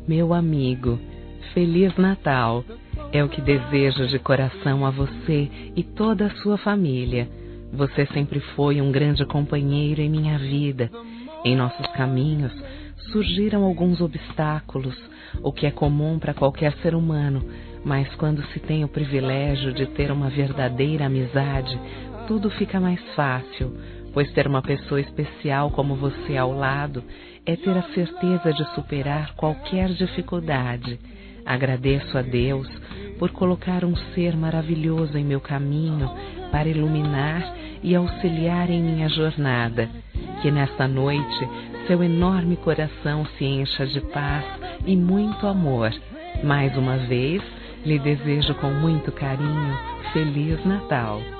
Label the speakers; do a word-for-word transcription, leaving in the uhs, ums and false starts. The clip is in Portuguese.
Speaker 1: Meu amigo, Feliz Natal! É o que desejo de coração a você e toda a sua família. Você sempre foi um grande companheiro em minha vida. Em nossos caminhos surgiram alguns obstáculos, o que é comum para qualquer ser humano, mas quando se tem o privilégio de ter uma verdadeira amizade, tudo fica mais fácil, pois ter uma pessoa especial como você ao lado é ter a certeza de superar qualquer dificuldade. Agradeço a Deus por colocar um ser maravilhoso em meu caminho para iluminar e auxiliar em minha jornada. Que nesta noite seu enorme coração se encha de paz e muito amor. Mais uma vez, lhe desejo com muito carinho Feliz Natal.